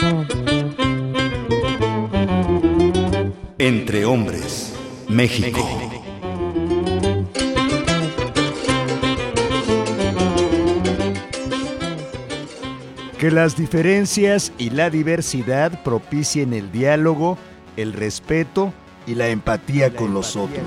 Entre Hombres, México. Que las diferencias y la diversidad propicien el diálogo, el respeto y la empatía con los otros.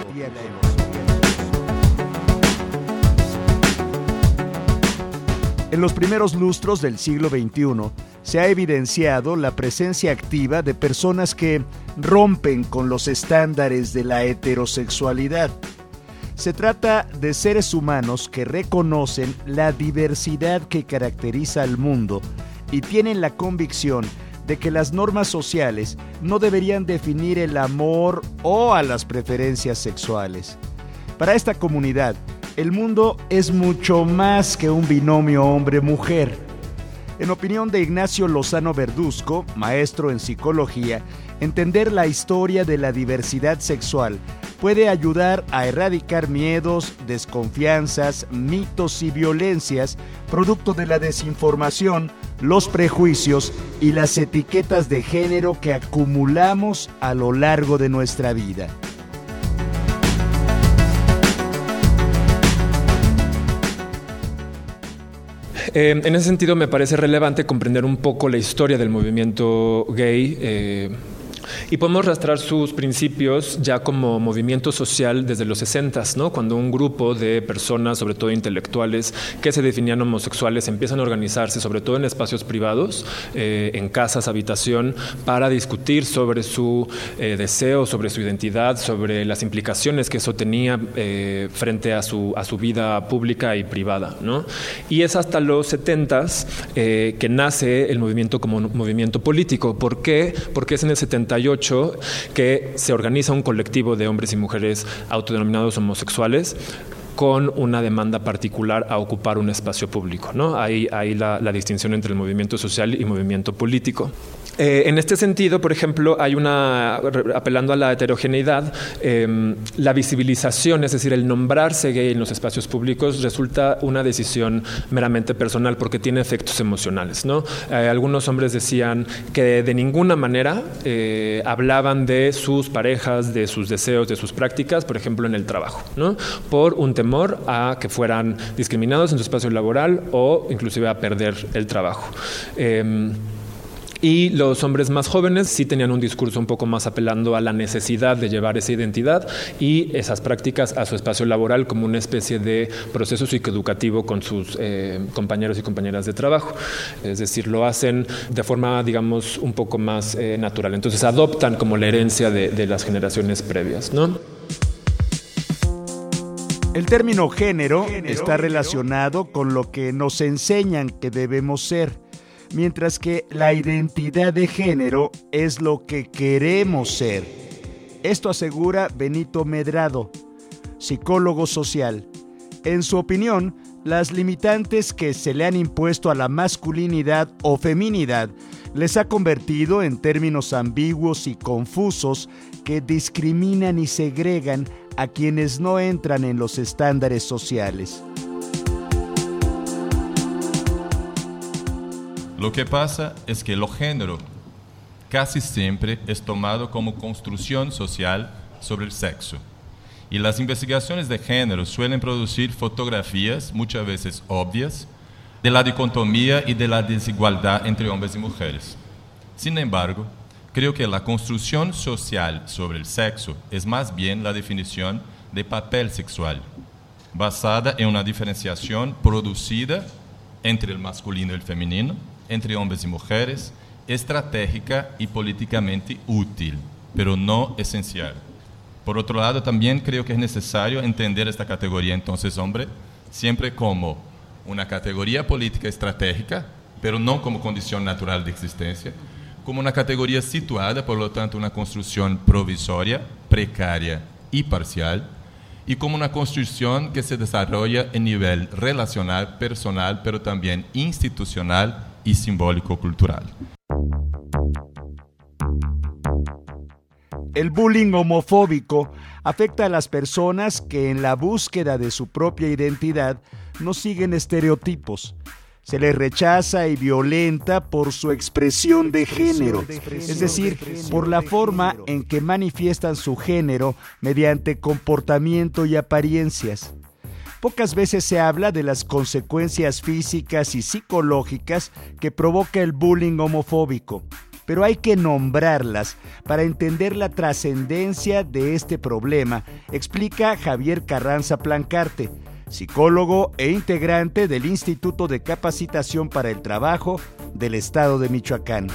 En los primeros lustros del siglo XXI se ha evidenciado la presencia activa de personas que rompen con los estándares de la heterosexualidad. Se trata de seres humanos que reconocen la diversidad que caracteriza al mundo y tienen la convicción de que las normas sociales no deberían definir el amor o a las preferencias sexuales. Para esta comunidad, el mundo es mucho más que un binomio hombre-mujer. En opinión de Ignacio Lozano Verduzco, maestro en psicología, entender la historia de la diversidad sexual puede ayudar a erradicar miedos, desconfianzas, mitos y violencias producto de la desinformación, los prejuicios y las etiquetas de género que acumulamos a lo largo de nuestra vida. En ese sentido me parece relevante comprender un poco la historia del movimiento gay y podemos rastrear sus principios ya como movimiento social desde los 60s, ¿no? Cuando un grupo de personas, sobre todo intelectuales, que se definían homosexuales, empiezan a organizarse, sobre todo en espacios privados, en casas, habitación, para discutir sobre su deseo, sobre su identidad, sobre las implicaciones que eso tenía frente a su vida pública y privada, ¿no? Y es hasta los 70s que nace el movimiento como movimiento político. ¿Por qué? Porque es en el 78 que se organiza un colectivo de hombres y mujeres autodenominados homosexuales con una demanda particular a ocupar un espacio público, ¿no? Ahí la distinción entre el movimiento social y movimiento político. En este sentido, por ejemplo, hay apelando a la heterogeneidad, la visibilización, es decir, el nombrarse gay en los espacios públicos resulta una decisión meramente personal porque tiene efectos emocionales, ¿no? Algunos hombres decían que de ninguna manera hablaban de sus parejas, de sus deseos, de sus prácticas, por ejemplo, en el trabajo, ¿no? Por un temor a que fueran discriminados en su espacio laboral o inclusive a perder el trabajo. Y los hombres más jóvenes sí tenían un discurso un poco más apelando a la necesidad de llevar esa identidad y esas prácticas a su espacio laboral como una especie de proceso psicoeducativo con sus compañeros y compañeras de trabajo. Es decir, lo hacen de forma, digamos, un poco más natural. Entonces adoptan como la herencia de las generaciones previas, ¿no? El término género está relacionado con lo que nos enseñan que debemos ser, mientras que la identidad de género es lo que queremos ser. Esto asegura Benito Medrado, psicólogo social. En su opinión, las limitantes que se le han impuesto a la masculinidad o feminidad les ha convertido en términos ambiguos y confusos que discriminan y segregan a quienes no entran en los estándares sociales. Lo que pasa es que lo género casi siempre es tomado como construcción social sobre el sexo. Y las investigaciones de género suelen producir fotografías, muchas veces obvias, de la dicotomía y de la desigualdad entre hombres y mujeres. Sin embargo, creo que la construcción social sobre el sexo es más bien la definición de papel sexual, basada en una diferenciación producida entre el masculino y el femenino, entre hombres y mujeres, estratégica y políticamente útil, pero no esencial. Por otro lado, también creo que es necesario entender esta categoría, entonces, hombre, siempre como una categoría política estratégica, pero no como condición natural de existencia, como una categoría situada, por lo tanto, una construcción provisoria, precaria y parcial, y como una construcción que se desarrolla en nivel relacional, personal, pero también institucional y simbólico-cultural. El bullying homofóbico afecta a las personas que en la búsqueda de su propia identidad no siguen estereotipos. Se les rechaza y violenta por su expresión de género, es decir, por la forma en que manifiestan su género mediante comportamiento y apariencias. Pocas veces se habla de las consecuencias físicas y psicológicas que provoca el bullying homofóbico, pero hay que nombrarlas para entender la trascendencia de este problema, explica Javier Carranza Plancarte, psicólogo e integrante del Instituto de Capacitación para el Trabajo del Estado de Michoacán.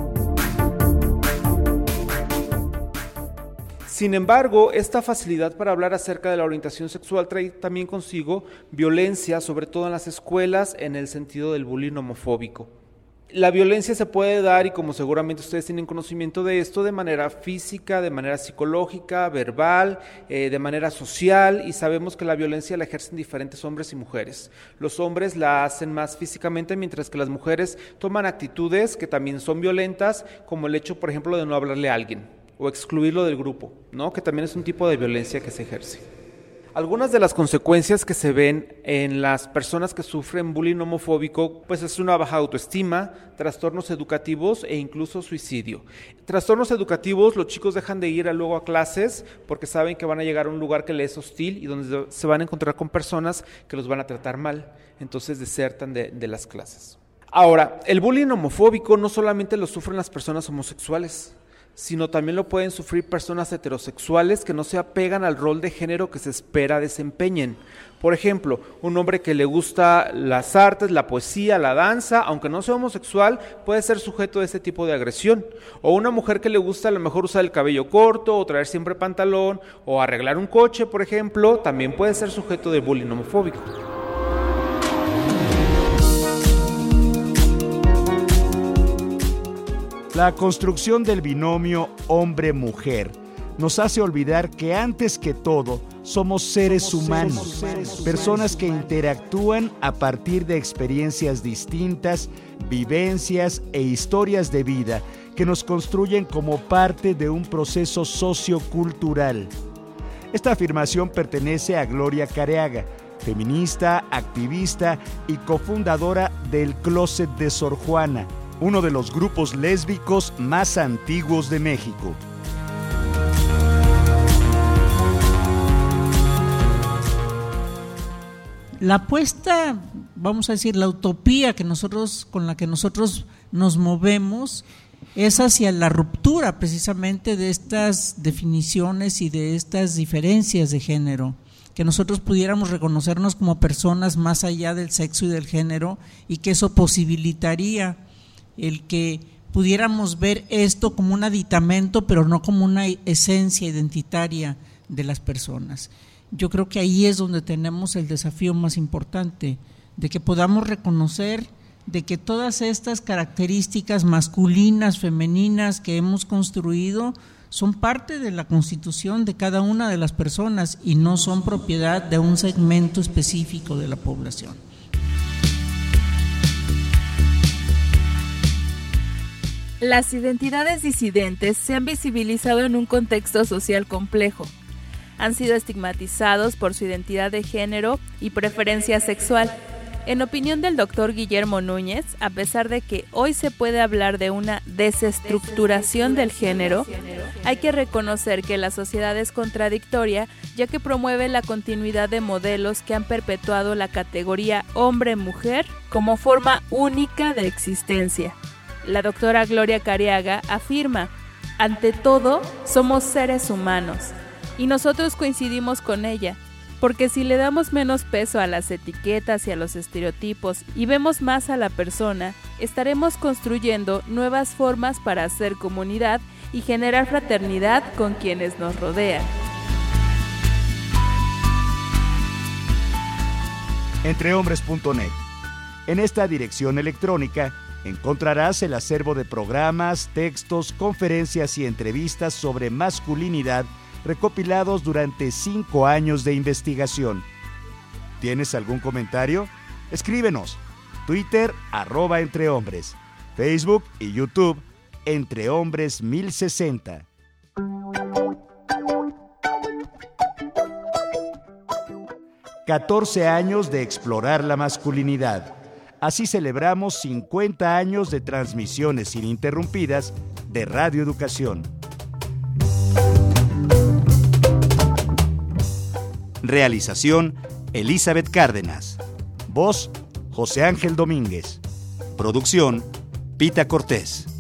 Sin embargo, esta facilidad para hablar acerca de la orientación sexual trae también consigo violencia, sobre todo en las escuelas, en el sentido del bullying homofóbico. La violencia se puede dar, y como seguramente ustedes tienen conocimiento de esto, de manera física, de manera psicológica, verbal, de manera social, y sabemos que la violencia la ejercen diferentes hombres y mujeres. Los hombres la hacen más físicamente, mientras que las mujeres toman actitudes que también son violentas, como el hecho, por ejemplo, de no hablarle a alguien o excluirlo del grupo, ¿no? Que también es un tipo de violencia que se ejerce. Algunas de las consecuencias que se ven en las personas que sufren bullying homofóbico, pues es una baja autoestima, trastornos educativos e incluso suicidio. Trastornos educativos, los chicos dejan de ir luego a clases porque saben que van a llegar a un lugar que les es hostil y donde se van a encontrar con personas que los van a tratar mal, entonces desertan de las clases. Ahora, el bullying homofóbico no solamente lo sufren las personas homosexuales, sino también lo pueden sufrir personas heterosexuales que no se apegan al rol de género que se espera desempeñen. Por ejemplo, un hombre que le gusta las artes, la poesía, la danza, aunque no sea homosexual, puede ser sujeto de este tipo de agresión. O una mujer que le gusta a lo mejor usar el cabello corto, o traer siempre pantalón, o arreglar un coche, por ejemplo, también puede ser sujeto de bullying homofóbico. La construcción del binomio hombre-mujer nos hace olvidar que antes que todo somos seres humanos, personas que interactúan a partir de experiencias distintas, vivencias e historias de vida que nos construyen como parte de un proceso sociocultural. Esta afirmación pertenece a Gloria Careaga, feminista, activista y cofundadora del Closet de Sor Juana, uno de los grupos lésbicos más antiguos de México. La apuesta, vamos a decir, la utopía con la que nosotros nos movemos es hacia la ruptura precisamente de estas definiciones y de estas diferencias de género, que nosotros pudiéramos reconocernos como personas más allá del sexo y del género, y que eso posibilitaría el que pudiéramos ver esto como un aditamento, pero no como una esencia identitaria de las personas. Yo creo que ahí es donde tenemos el desafío más importante, de que podamos reconocer de que todas estas características masculinas, femeninas que hemos construido son parte de la constitución de cada una de las personas y no son propiedad de un segmento específico de la población. Las identidades disidentes se han visibilizado en un contexto social complejo. Han sido estigmatizados por su identidad de género y preferencia sexual. En opinión del doctor Guillermo Núñez, a pesar de que hoy se puede hablar de una desestructuración del género, hay que reconocer que la sociedad es contradictoria, ya que promueve la continuidad de modelos que han perpetuado la categoría hombre-mujer como forma única de existencia. La doctora Gloria Careaga afirma: ante todo, somos seres humanos, y nosotros coincidimos con ella, porque si le damos menos peso a las etiquetas y a los estereotipos y vemos más a la persona, estaremos construyendo nuevas formas para hacer comunidad y generar fraternidad con quienes nos rodean. Entrehombres.net. En esta dirección electrónica encontrarás el acervo de programas, textos, conferencias y entrevistas sobre masculinidad recopilados durante 5 años de investigación. ¿Tienes algún comentario? Escríbenos. Twitter, @entrehombres. Facebook y YouTube, Entrehombres 1060. ...14 años de explorar la masculinidad. Así celebramos 50 años de transmisiones ininterrumpidas de Radio Educación. Realización: Elizabeth Cárdenas. Voz: José Ángel Domínguez. Producción: Pita Cortés.